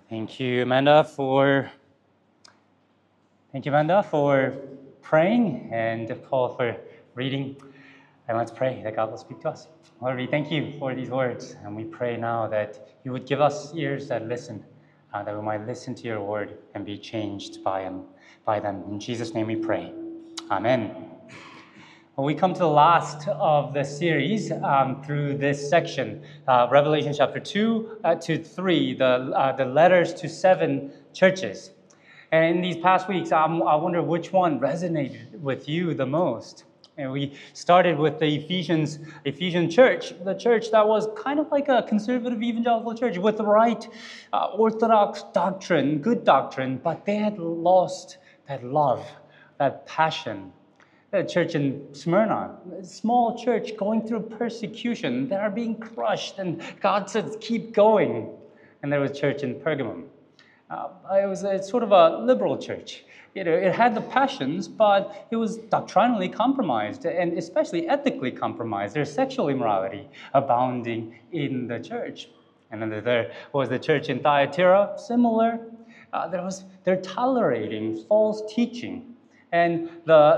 Thank you, Amanda, for praying, and Paul for reading. And let's pray that God will speak to us. Lord, we thank you for these words, and we pray now that you would give us ears that listen, that we might listen to your word and be changed by them. In Jesus' name we pray. Amen. Well, we come to the last of the series through this section, Revelation chapter 2 to 3, the letters to 7 churches. And in these past weeks, I wonder which one resonated with you the most. And we started with the Ephesian church, the church that was kind of like a conservative evangelical church with the right orthodox doctrine, good doctrine, but they had lost that love, that passion. The church in Smyrna, a small church going through persecution. They are being crushed, and God says, keep going. And there was a church in Pergamum. It's sort of a liberal church. It had the passions, but it was doctrinally compromised, and especially ethically compromised. There's sexual immorality abounding in the church. And then there was the church in Thyatira, similar. They're tolerating false teaching and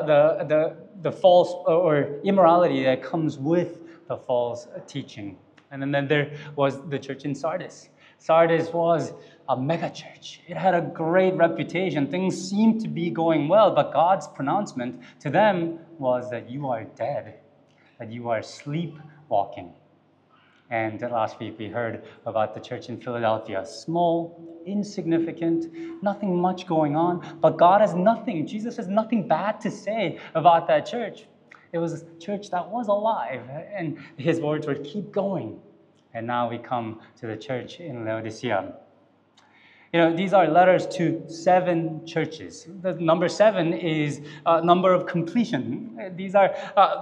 the false or immorality that comes with the false teaching. And then there was the church in Sardis. Sardis was a mega church. It had a great reputation. Things seemed to be going well, but God's pronouncement to them was that you are dead, that you are sleepwalking. And last week we heard about the church in Philadelphia. Small, insignificant, nothing much going on, but God has nothing, Jesus has nothing bad to say about that church. It was a church that was alive, and his words were keep going. And now we come to the church in Laodicea. These are letters to 7 churches. The number 7 is a number of completion. These are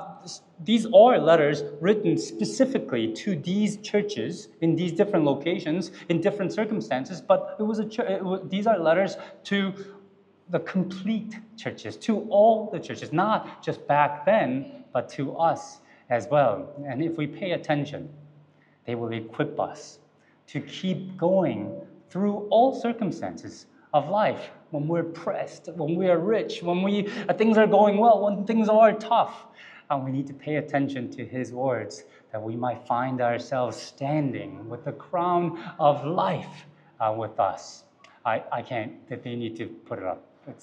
letters written specifically to these churches in these different locations, in different circumstances, but these are letters to the complete churches, to all the churches, not just back then, but to us as well. And if we pay attention, they will equip us to keep going through all circumstances of life, when we're pressed, when we are rich, when things are going well, when things are tough. And we need to pay attention to his words, that we might find ourselves standing with the crown of life with us. I can't, that they need to put it up.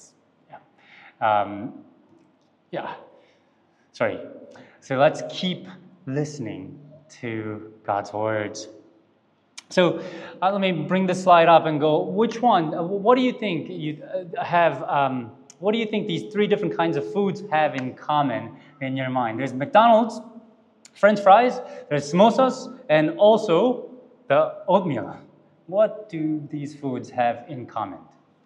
Sorry. So let's keep listening to God's words. So let me bring the slide up and go, which one, what do you think what do you think these 3 different kinds of foods have in common in your mind? There's McDonald's, French fries, there's samosas, and also the oatmeal. What do these foods have in common?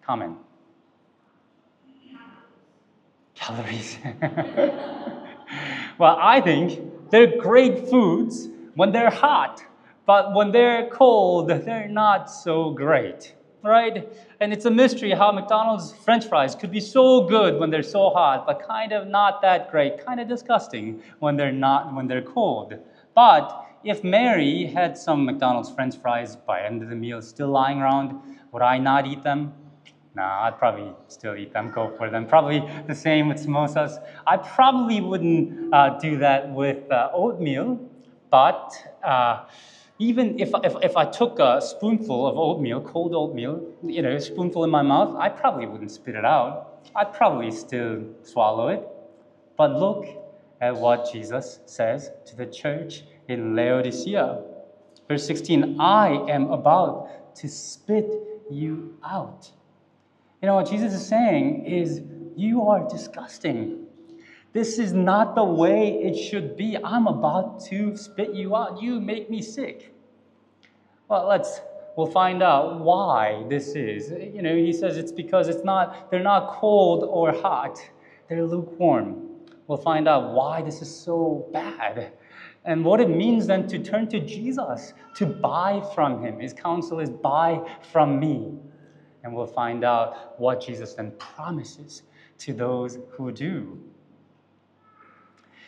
Calories. Well, I think they're great foods when they're hot. But when they're cold, they're not so great, right? And it's a mystery how McDonald's French fries could be so good when they're so hot, but kind of not that great, kind of disgusting when they're cold. But if Mary had some McDonald's French fries by the end of the meal still lying around, would I not eat them? Nah, I'd probably still eat them, go for them. Probably the same with samosas. I probably wouldn't do that with oatmeal, but even if I took a spoonful of oatmeal, cold oatmeal, a spoonful in my mouth, I probably wouldn't spit it out. I'd probably still swallow it. But look at what Jesus says to the church in Laodicea. Verse 16, I am about to spit you out. What Jesus is saying is, you are disgusting. This is not the way it should be. I'm about to spit you out. You make me sick. Well, we'll find out why this is. He says it's because they're not cold or hot. They're lukewarm. We'll find out why this is so bad. And what it means then to turn to Jesus, to buy from him. His counsel is buy from me. And we'll find out what Jesus then promises to those who do.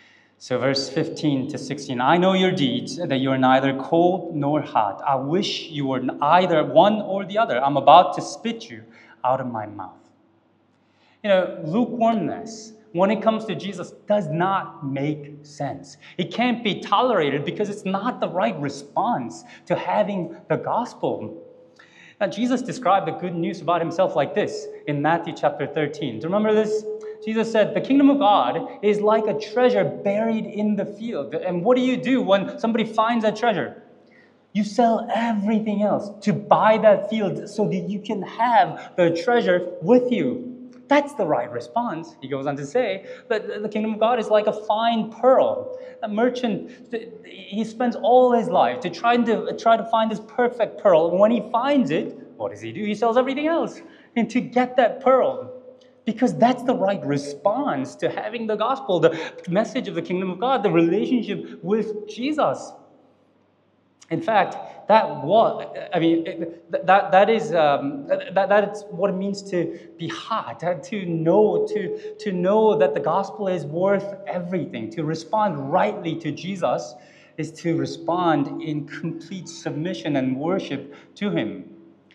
So verse 15 to 16, I know your deeds, that you are neither cold nor hot. I wish you were either one or the other. I'm about to spit you out of my mouth. Lukewarmness, when it comes to Jesus, does not make sense. It can't be tolerated because it's not the right response to having the gospel. Now, Jesus described the good news about himself like this in Matthew chapter 13. Do you remember this? Jesus said, the kingdom of God is like a treasure buried in the field. And what do you do when somebody finds that treasure? You sell everything else to buy that field so that you can have the treasure with you. That's the right response. He goes on to say that the kingdom of God is like a fine pearl. A merchant, he spends all his life to try to find this perfect pearl. And when he finds it, what does he do? He sells everything else and to get that pearl. Because that's the right response to having the gospel, the message of the kingdom of God, the relationship with Jesus. In fact, that is what it means to be hot, to know that the gospel is worth everything. To respond rightly to Jesus is to respond in complete submission and worship to him.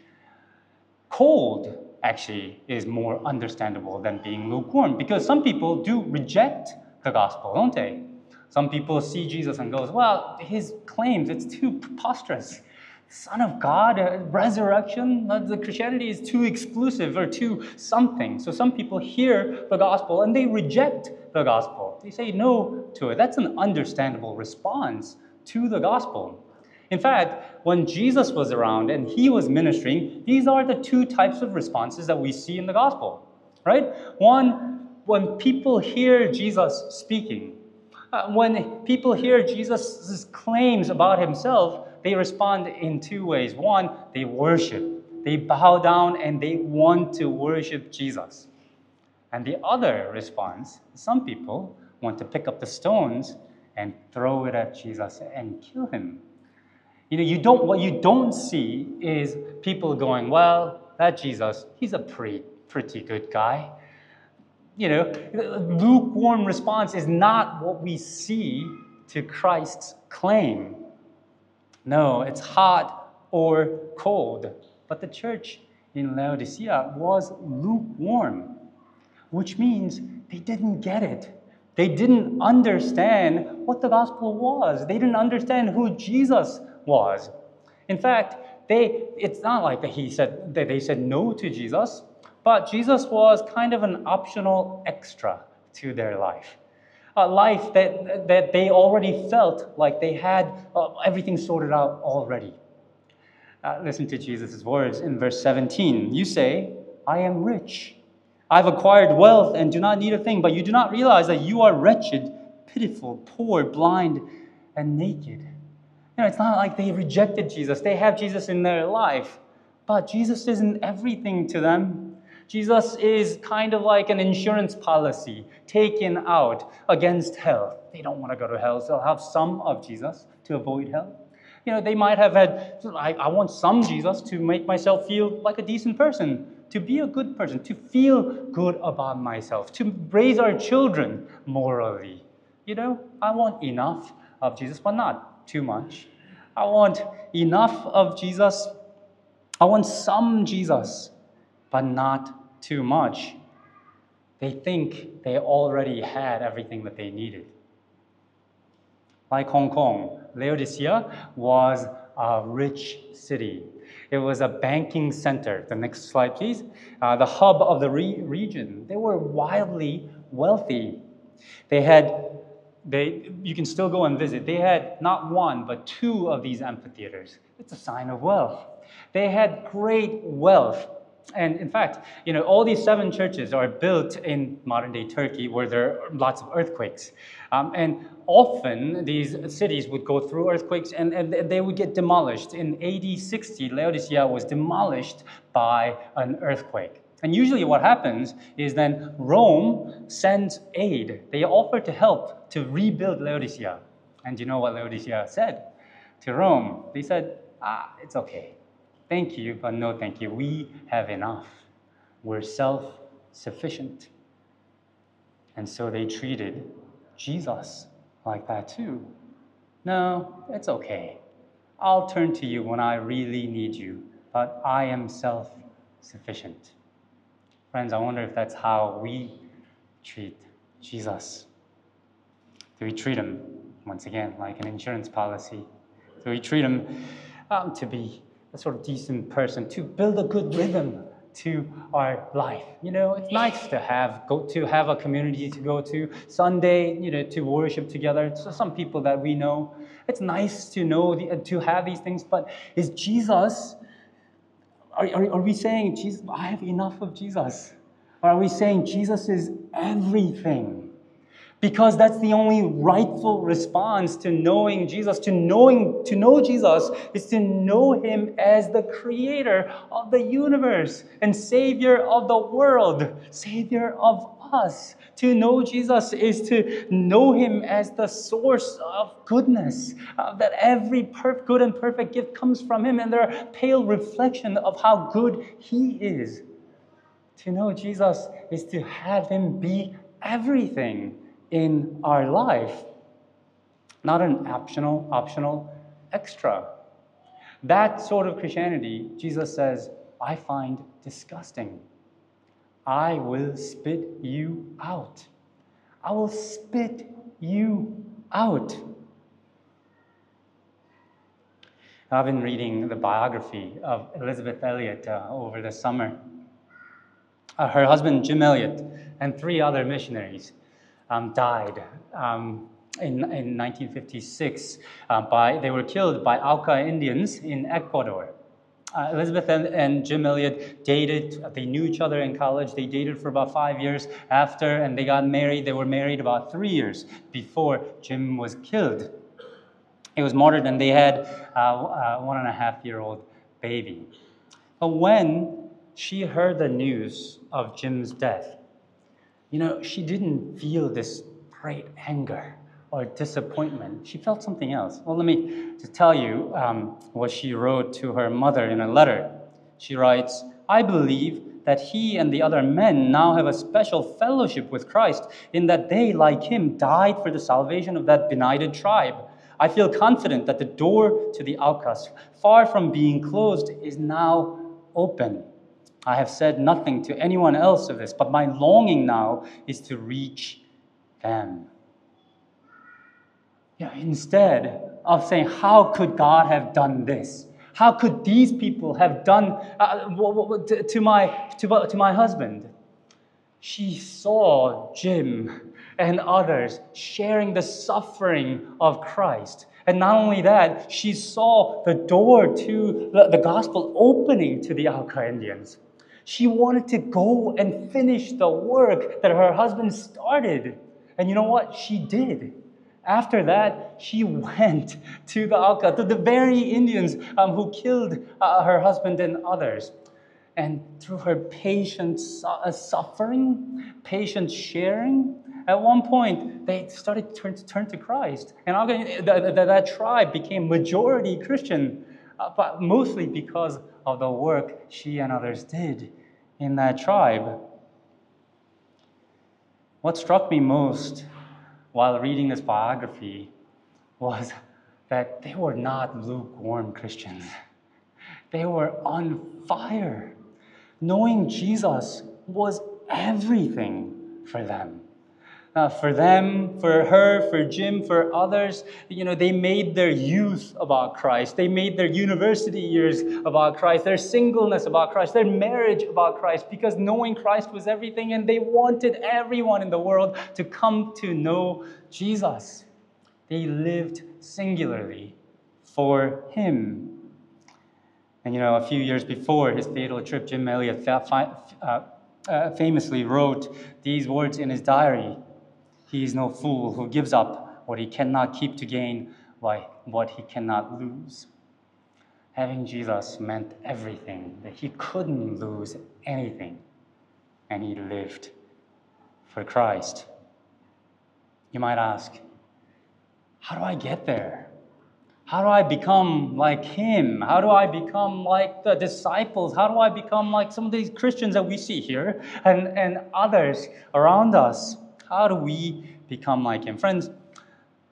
Cold actually is more understandable than being lukewarm, because some people do reject the gospel, don't they? Some people see Jesus and goes, well, his claims, it's too preposterous. Son of God, resurrection, the Christianity is too exclusive or too something. So some people hear the gospel and they reject the gospel. They say no to it. That's an understandable response to the gospel. In fact, when Jesus was around and he was ministering, these are the two types of responses that we see in the gospel, right? One, when people hear Jesus speaking, when people hear Jesus' claims about himself, they respond in two ways. One, they worship. They bow down and they want to worship Jesus. And the other response, some people want to pick up the stones and throw it at Jesus and kill him. What you don't see is people going, well, that Jesus, he's a pretty good guy. Lukewarm response is not what we see to Christ's claim. No, it's hot or cold. But the church in Laodicea was lukewarm, which means they didn't get it. They didn't understand what the gospel was. They didn't understand who Jesus was. In fact, it's not like they said no to Jesus, but Jesus was kind of an optional extra to their life. A life that they already felt like they had everything sorted out already. Listen to Jesus' words in verse 17. You say, I am rich. I've acquired wealth and do not need a thing, but you do not realize that you are wretched, pitiful, poor, blind, and naked. It's not like they rejected Jesus. They have Jesus in their life, but Jesus isn't everything to them. Jesus is kind of like an insurance policy taken out against hell. They don't want to go to hell, so they'll have some of Jesus to avoid hell. They might have had, I want some Jesus to make myself feel like a decent person, to be a good person, to feel good about myself, to raise our children morally. I want enough of Jesus, but not too much. I want enough of Jesus. I want some Jesus, but not too much. They think they already had everything that they needed. Like Hong Kong, Laodicea was a rich city. It was a banking center. The next slide, please. The hub of the region. They were wildly wealthy. You can still go and visit. They had not one, but two of these amphitheaters. It's a sign of wealth. They had great wealth. And in fact, all these 7 churches are built in modern-day Turkey where there are lots of earthquakes. And often these cities would go through earthquakes and they would get demolished. In AD 60, Laodicea was demolished by an earthquake. And usually what happens is then Rome sends aid. They offer to help to rebuild Laodicea. And you know what Laodicea said to Rome? They said, it's okay. Thank you, but no thank you. We have enough. We're self-sufficient. And so they treated Jesus like that too? No, it's okay. I'll turn to you when I really need you, but I am self-sufficient. Friends, I wonder if that's how we treat Jesus. Do we treat him, once again, like an insurance policy? Do we treat him to be a sort of decent person, to build a good rhythm to our life? You know, it's nice to have a community to go to, Sunday, to worship together. So some people that we know, it's nice to know to have these things. But is Jesus? Are we saying, Jesus, I have enough of Jesus? Or are we saying Jesus is everything? Because that's the only rightful response to knowing Jesus. To know Jesus is to know him as the creator of the universe and savior of the world, savior of us. To know Jesus is to know him as the source of goodness, that every good and perfect gift comes from him, and they're a pale reflection of how good he is. To know Jesus is to have him be everything in our life, not an optional extra. That sort of Christianity, Jesus says, I find disgusting. I will spit you out. I will spit you out. I've been reading the biography of Elisabeth Elliot over the summer. Her husband, Jim Elliot, and 3 other missionaries died in 1956. They were killed by Auca Indians in Ecuador. Elisabeth and Jim Elliot dated. They knew each other in college. They dated for about 5 years after, and they got married. They were married about 3 years before Jim was killed. He was martyred, and they had a 1.5-year-old baby. But when she heard the news of Jim's death, she didn't feel this great anger or disappointment. She felt something else. Well, let me just tell you what she wrote to her mother in a letter. She writes, I believe that he and the other men now have a special fellowship with Christ in that they, like him, died for the salvation of that benighted tribe. I feel confident that the door to the Aucas, far from being closed, is now open. I have said nothing to anyone else of this, but my longing now is to reach them. Instead of saying, how could God have done this? How could these people have done to my husband? She saw Jim and others sharing the suffering of Christ. And not only that, she saw the door to the gospel opening to the Auca Indians. She wanted to go and finish the work that her husband started. And you know what? She did. After that, she went to the Auca, to the very Indians who killed her husband and others. And through her patient suffering, patient sharing, at one point, they started to turn to Christ. And that tribe became majority Christian, but mostly because of the work she and others did in that tribe. What struck me most while reading this biography was that they were not lukewarm Christians. They were on fire. Knowing Jesus was everything for them. For them, for her, for Jim, for others, they made their youth about Christ. They made their university years about Christ, their singleness about Christ, their marriage about Christ, because knowing Christ was everything, and they wanted everyone in the world to come to know Jesus. They lived singularly for him. And a few years before his fatal trip, Jim Elliot famously wrote these words in his diary. He is no fool who gives up what he cannot keep to gain what he cannot lose. Having Jesus meant everything, that he couldn't lose anything, and he lived for Christ. You might ask, how do I get there? How do I become like him? How do I become like the disciples? How do I become like some of these Christians that we see here and others around us? How do we become like him? Friends,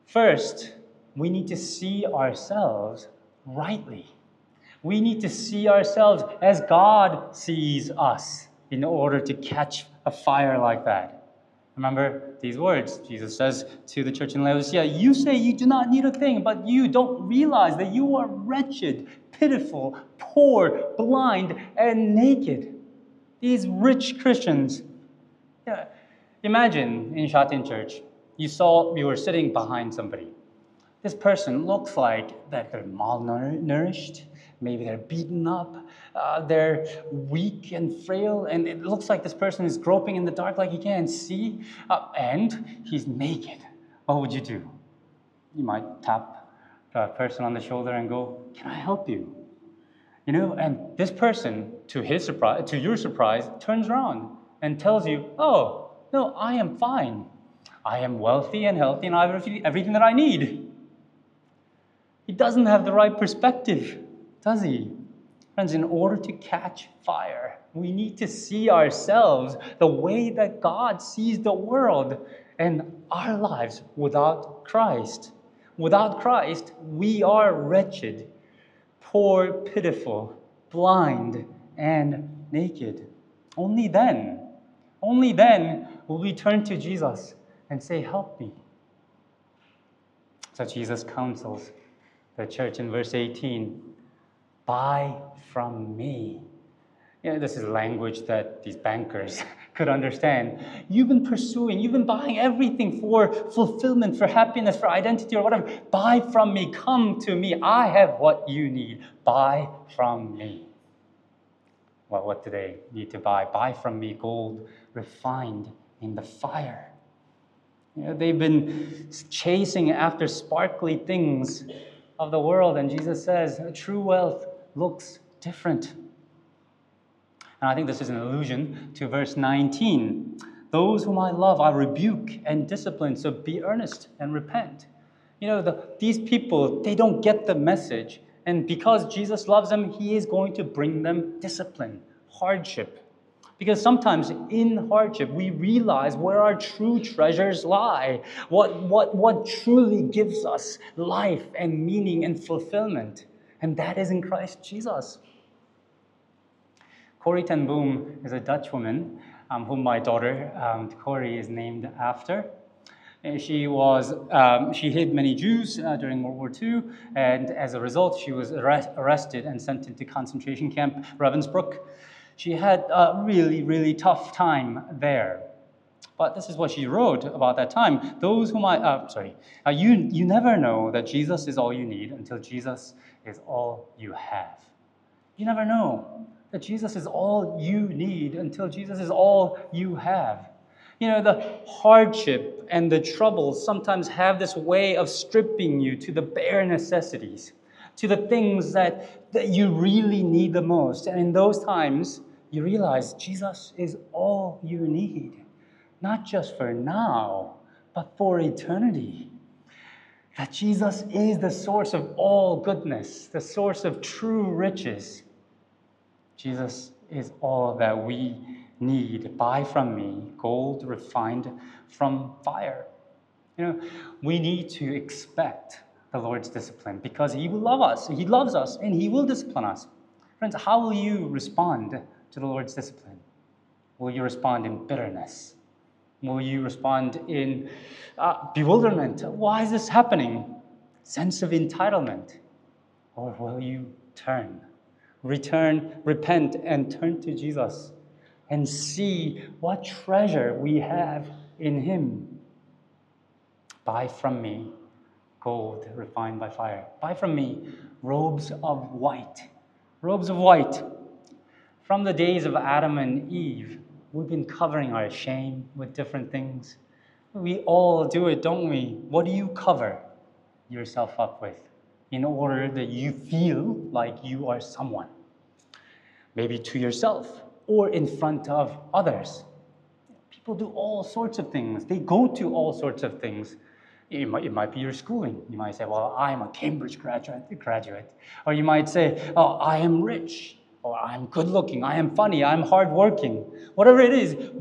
First, we need to see ourselves rightly. We need to see ourselves as God sees us in order to catch a fire like that. Remember these words. Jesus says to the church in Laodicea, "You say you do not need a thing, but you don't realize that you are wretched, pitiful, poor, blind, and naked." These rich Christians. Yeah, imagine in Shatin Church, you were sitting behind somebody. This person looks like that they're malnourished, maybe they're beaten up, they're weak and frail, and it looks like this person is groping in the dark like he can't see, and he's naked. What would you do? You might tap the person on the shoulder and go, "Can I help you?" And this person, to your surprise, turns around and tells you, "Oh, no, I am fine. I am wealthy and healthy, and I have everything that I need." He doesn't have the right perspective, does he? Friends, in order to catch fire, we need to see ourselves the way that God sees the world and our lives without Christ. Without Christ, we are wretched, poor, pitiful, blind, and naked. Only then will we turn to Jesus and say, "Help me." So Jesus counsels the church in verse 18, "Buy from me." This is language that these bankers could understand. You've been buying everything for fulfillment, for happiness, for identity, or whatever. Buy from me, come to me. I have what you need. Buy from me. Well, what do they need to buy? Buy from me gold refined in the fire. They've been chasing after sparkly things of the world, and Jesus says true wealth looks different. And I think this is an allusion to verse 19. "Those whom I love, I rebuke and discipline, so be earnest and repent." These people, they don't get the message, and because Jesus loves them, he is going to bring them discipline, hardship. Because sometimes in hardship, we realize where our true treasures lie, what truly gives us life and meaning and fulfillment. And that is in Christ Jesus. Corrie ten Boom is a Dutch woman whom my daughter, Corrie, is named after. She hid many Jews during World War II, and as a result, she was arrested and sent into concentration camp Ravensbrück. She had a really, really tough time there. But this is what she wrote about that time. You never know that Jesus is all you need until Jesus is all you have. You never know that Jesus is all you need until Jesus is all you have. The hardship and the troubles sometimes have this way of stripping you to the bare necessities, to the things that you really need the most. And in those times, you realize Jesus is all you need, not just for now, but for eternity. That Jesus is the source of all goodness, the source of true riches. Jesus is all that we need. Buy from me gold refined from fire. We need to expect the Lord's discipline because he will love us. He loves us and he will discipline us. Friends, how will you respond to the Lord's discipline? Will you respond in bitterness? Will you respond in bewilderment? Why is this happening? Sense of entitlement? Or will you repent, and turn to Jesus and see what treasure we have in him? Buy from me gold refined by fire. Buy from me robes of white. Robes of white. From the days of Adam and Eve, we've been covering our shame with different things. We all do it, don't we? What do you cover yourself up with in order that you feel like you are someone? Maybe to yourself or in front of others. People do all sorts of things. They go to all sorts of things. It might be your schooling. You might say, well, I'm a Cambridge graduate. Or you might say, oh, I am rich. Or I'm good looking. I am funny. I'm hardworking. Whatever it is, we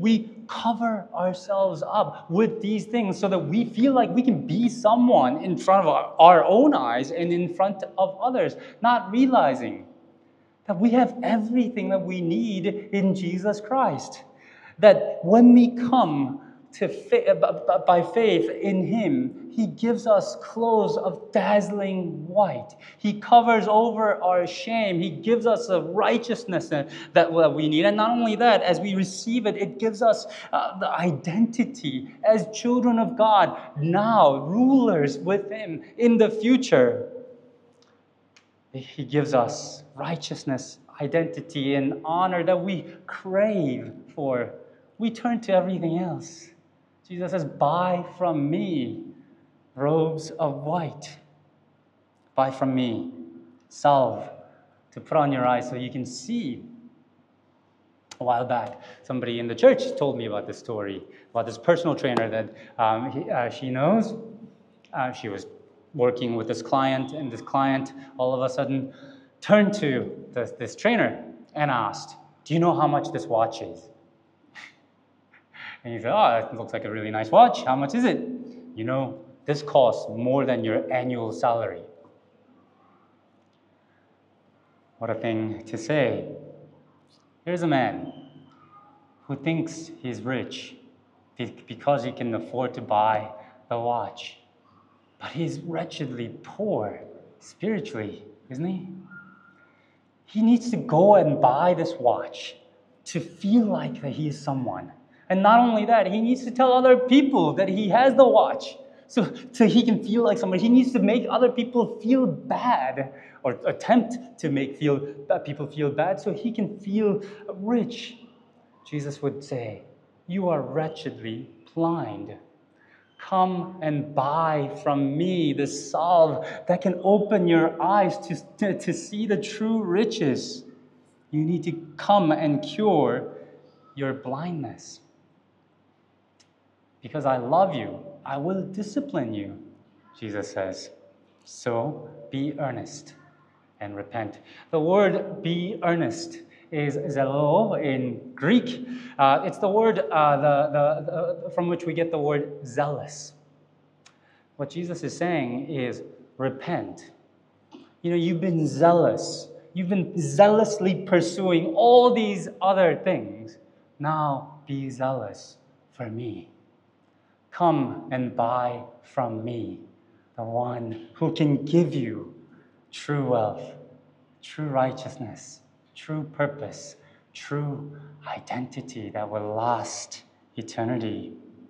cover ourselves up with these things so that we feel like we can be someone in front of our own eyes and in front of others, not realizing that we have everything that we need in Jesus Christ. That when we come by faith in Him, He gives us clothes of dazzling white. He covers over our shame. He gives us the righteousness that we need. And not only that, as we receive it, it gives us the identity as children of God, now rulers with Him in the future. He gives us righteousness, identity, and honor that we crave for. We turn to everything else. Jesus says, buy from me robes of white. Buy from me salve to put on your eyes so you can see. A while back, somebody in the church told me about this story, about this personal trainer that she knows. She was working with this client, and this client all of a sudden turned to this trainer and asked, do you know how much this watch is? And he said, oh, that looks like a really nice watch. How much is it? You know, this costs more than your annual salary. What a thing to say. Here's a man who thinks he's rich because he can afford to buy the watch. But he's wretchedly poor spiritually, isn't he? He needs to go and buy this watch to feel like that he is someone. And not only that, he needs to tell other people that he has the watch so he can feel like someone. He needs to make other people feel bad or attempt to make people feel bad so he can feel rich. Jesus would say, you are wretchedly blind. Come and buy from me the salve that can open your eyes to see the true riches. You need to come and cure your blindness. Because I love you, I will discipline you, Jesus says. So be earnest and repent. The word be earnest is zelo in Greek. It's the word from which we get the word zealous. What Jesus is saying is repent. You know, you've been zealous. You've been zealously pursuing all these other things. Now be zealous for me. Come and buy from me, the one who can give you true wealth, true righteousness, true purpose, true identity that will last eternity.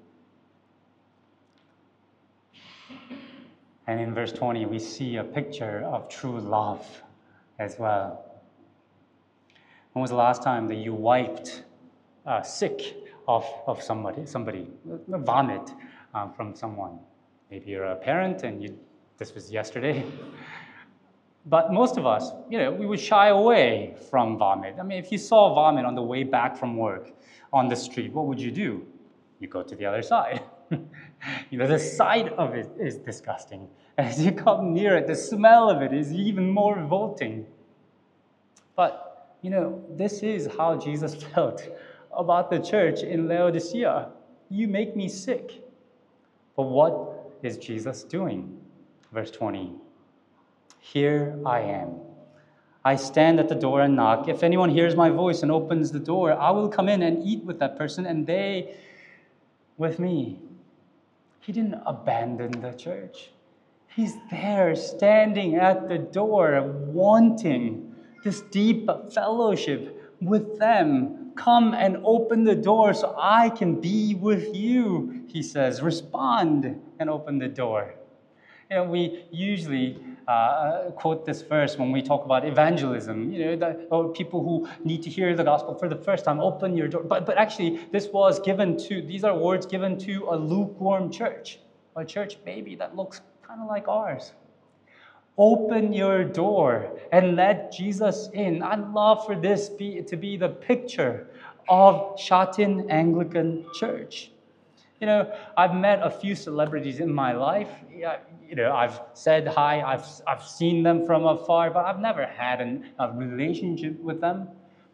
And in verse 20, we see a picture of true love as well. When was the last time that you wiped sick of somebody, vomit from someone? Maybe you're a parent and this was yesterday. But most of us, we would shy away from vomit. I mean, if you saw vomit on the way back from work on the street, what would you do? You go to the other side. The sight of it is disgusting. As you come near it, the smell of it is even more revolting. But, this is how Jesus felt about the church in Laodicea. You make me sick. But what is Jesus doing? Verse 20. Here I am. I stand at the door and knock. If anyone hears my voice and opens the door, I will come in and eat with that person and they with me. He didn't abandon the church. He's there standing at the door wanting this deep fellowship with them. Come and open the door so I can be with you, he says. Respond and open the door. We usually quote this verse when we talk about evangelism, or people who need to hear the gospel for the first time, open your door. But actually, these are words given to a lukewarm church, a church maybe that looks kind of like ours. Open your door and let Jesus in. I'd love for this to be the picture of Shatin Anglican Church. I've met a few celebrities in my life. I've said hi, I've seen them from afar, but I've never had a relationship with them.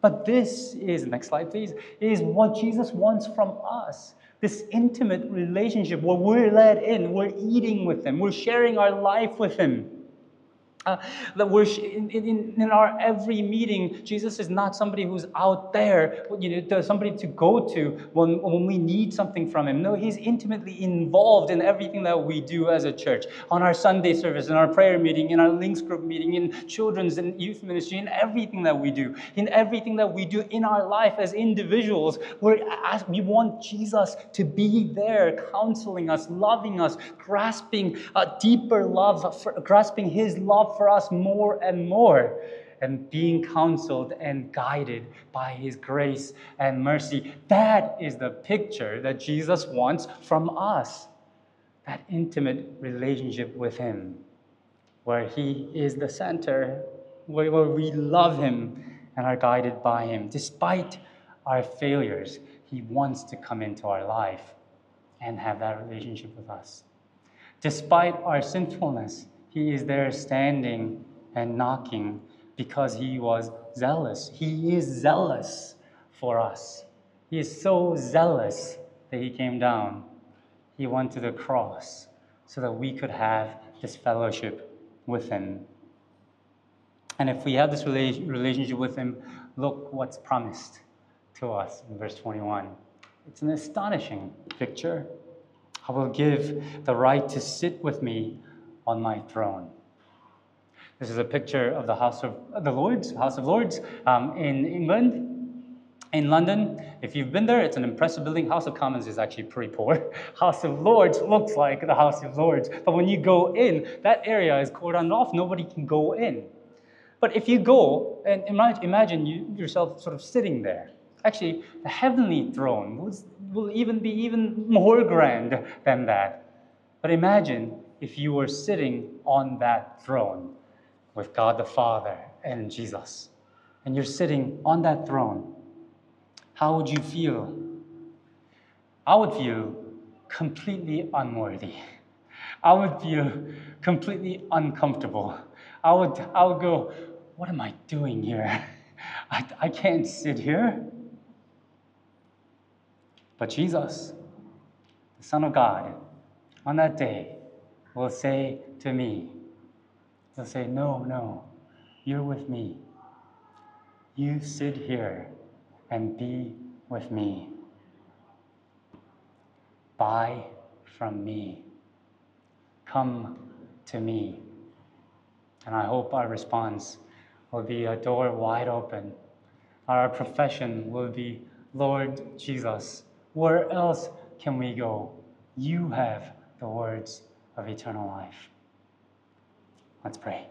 But this is, next slide please, is what Jesus wants from us. This intimate relationship where we're let in, we're eating with Him, we're sharing our life with Him. That we're in our every meeting, Jesus is not somebody who's out there, somebody to go to when we need something from Him. No, He's intimately involved in everything that we do as a church. On our Sunday service, in our prayer meeting, in our links group meeting, in children's and youth ministry, in everything that we do. In everything that we do in our life as individuals, we want Jesus to be there, counseling us, loving us, grasping a deeper love, grasping His love for us more and more, and being counseled and guided by His grace and mercy. That is the picture that Jesus wants from us. That intimate relationship with Him, where He is the center, where we love Him and are guided by Him. Despite our failures, He wants to come into our life and have that relationship with us. Despite our sinfulness, He is there standing and knocking because He was zealous. He is zealous for us. He is so zealous that He came down. He went to the cross so that we could have this fellowship with Him. And if we have this relationship with Him, look what's promised to us in verse 21. It's an astonishing picture. I will give the right to sit with me on my throne. This is a picture of the House of Lords in England. In London, if you've been there, it's an impressive building. House of Commons is actually pretty poor. House of Lords looks like the House of Lords. But when you go in, that area is cordoned off. Nobody can go in. But if you go, and imagine yourself sort of sitting there. Actually, the heavenly throne will be even more grand than that. But imagine if you were sitting on that throne with God the Father and Jesus, and you're sitting on that throne, how would you feel? I would feel completely unworthy. I would feel completely uncomfortable. I would go, what am I doing here? I can't sit here. But Jesus, the Son of God, on that day will say to me, He'll say, no, you're with me. You sit here and be with me. Buy from me. Come to me. And I hope our response will be a door wide open. Our profession will be, Lord Jesus, where else can we go? You have the words of eternal life. Let's pray.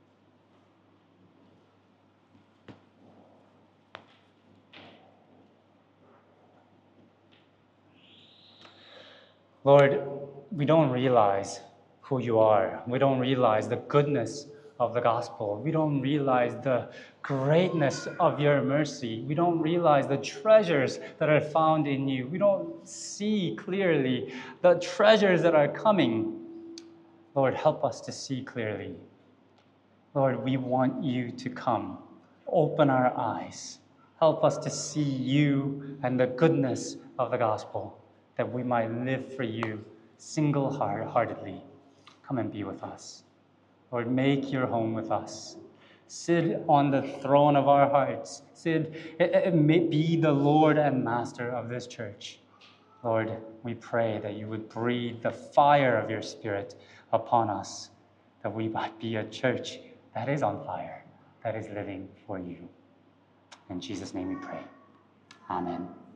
Lord, we don't realize who you are. We don't realize the goodness of the gospel. We don't realize the greatness of your mercy. We don't realize the treasures that are found in you. We don't see clearly the treasures that are coming. Lord, help us to see clearly. Lord, we want you to come. Open our eyes. Help us to see you and the goodness of the gospel, that we might live for you single-heartedly. Come and be with us. Lord, make your home with us. Sit on the throne of our hearts. Be the Lord and Master of this church. Lord, we pray that you would breathe the fire of your Spirit upon us, that we might be a church that is on fire, that is living for you. In Jesus' name we pray. Amen.